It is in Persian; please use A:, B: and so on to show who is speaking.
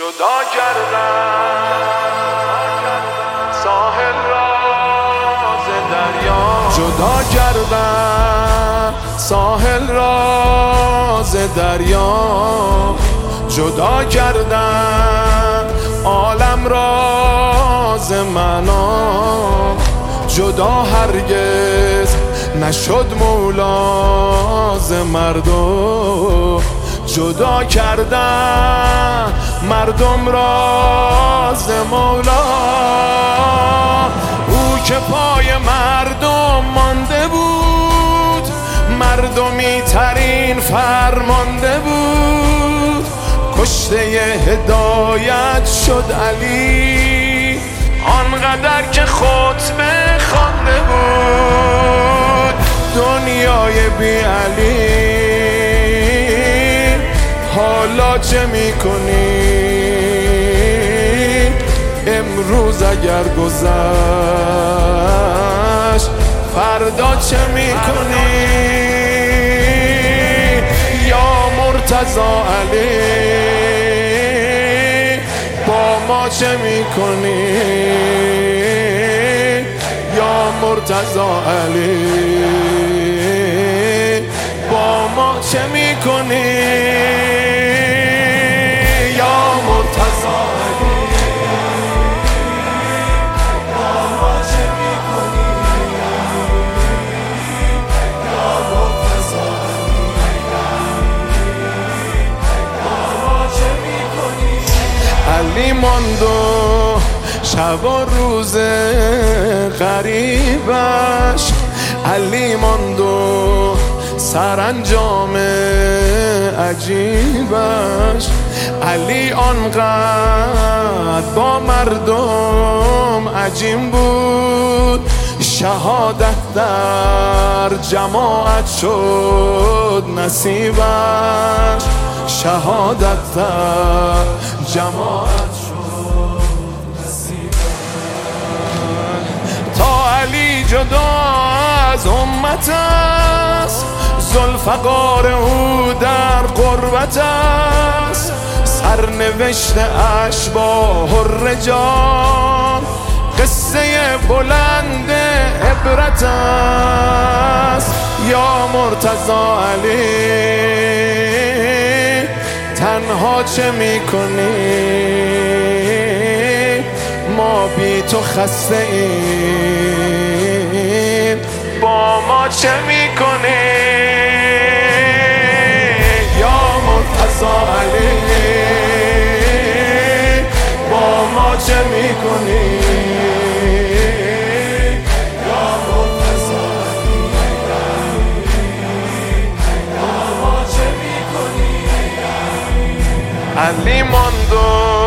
A: جدا کردم ساحل را ز دریا، جدا کردم ساحل را ز دریا، جدا کردم عالم را ز معنا، جدا هرگز نشد مولا ز مردم، جدا کردم مردم را ز مولا. او که پای مردم مانده بود، مردمی ترین فرمانده بود، کشته هدایت شد علی، آنقدر که خطبه خوانده بود. دنیای بی علی حالا چه میکنی؟ امروز اگر گذشت فردا چه میکنی؟ یا مرتضی علی با ما چه میکنی؟ یا مرتضی علی با ما چه میکنی؟ یا مرتضی علی با ما چه میکنی؟ یا مرتضی با ما چه میکنی؟ علی ماند و شب و روز غریبش، علی ماند و سرانجام عجیبش، علی آنقدر با مردم عجیم بود، شهادت در جماعت شد نصیبش، شهادت در جماعت شد نصیبش. تا علی جدا از امت است، ذوالفقار او در قربت است، سرنوشت اشباح الرجال قصه بلند عبرت است. یا مرتضی علی تنها چه میکنی؟ ما بی تو خسته ایم، با ما چه میکنی؟ یا مرتضی علی با ما چه میکنی؟ یا مرتضی علی با ما چه میکنی؟ علی ماند